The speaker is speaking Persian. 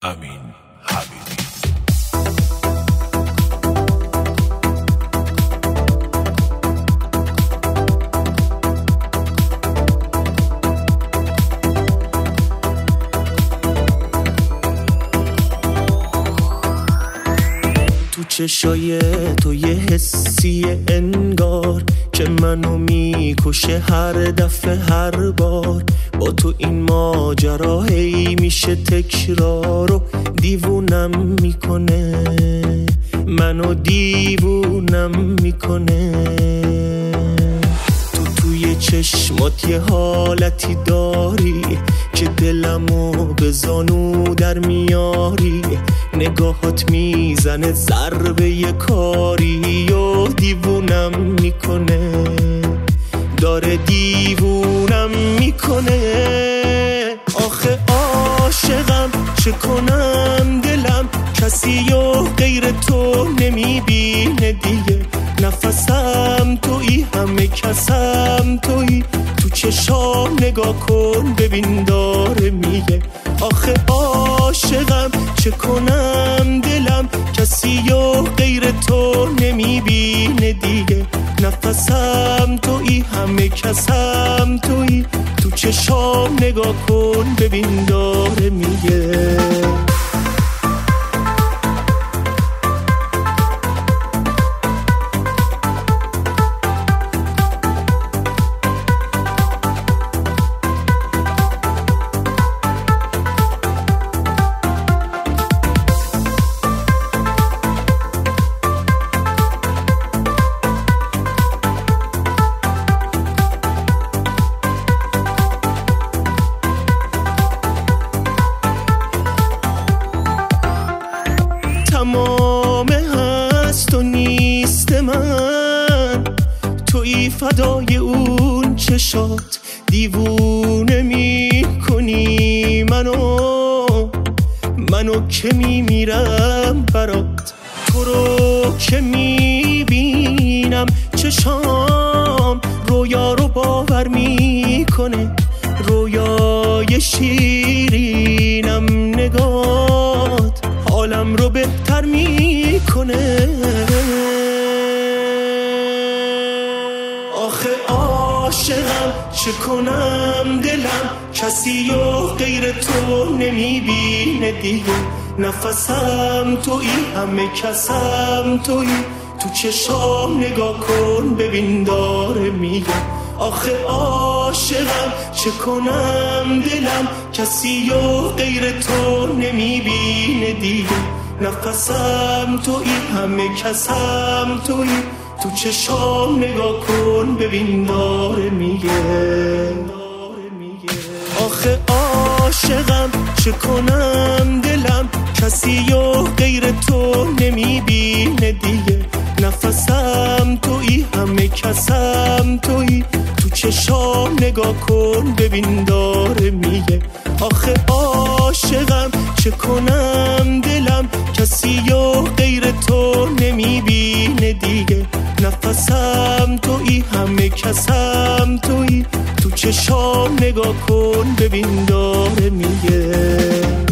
امین حبیبی. تو چشای تو یه حسی انگار که منو میکشه هر دفعه هر بار. با تو این ماجرا هی میشه تکرار و دیوونم میکنه، منو دیوونم میکنه. توی چشمات یه حالتی داری که دلمو به زانو در میاری. نگاهات میزنه ضربه یه کاری و دیوونم میکنه، داره دیوونم میکنه. آخه عاشقم چه کنم، دلم کسی و غیر تو نمیبینه دیگه. نفسم تویی، همه کسم تویی. تو چشام نگاه کن ببین داره میگه. آخه عاشقم چه کنم، دلم کسی و غیر تو نمیبینه دیگه. نفسم تویی، همه کسم تویی. تو چشام نگاه کن ببین داره میگه. تمام هست و نیست من، تویی فدای اون چشات. دیوونه میکنی منو که میمیرم برات. تو رو که میبینم چشام رویا رو باور میکنه. رویای شیرینم نگات حالم رو بهتر میکنه. آخه عاشقم چه کنم، دلم کسی و غیر تو نمیبینه دیگه. نفسم تویی، همه کسم تویی. تو چشام نگاه کن ببین داره میگه. آخه عاشقم چه کنم، دلم کسی و غیر تو نمیبینه دیگه. نفسم تویی، همه کسم تویی. تو چشام نگاه کن ببین داره میگه. آخه عاشقم چه کنم، دلم کسی و غیر تو نمیبینه دیگه. نفسم تویی، همه کسم تویی. تو چشام نگاه کن ببین داره میگه. آخه عاشقم چه کنم، دلم کسی و غیر تو نمیبینه دیگه. نفسم تویی، همه کسم تویی. تو چشام نگاه کن ببین داره میگه.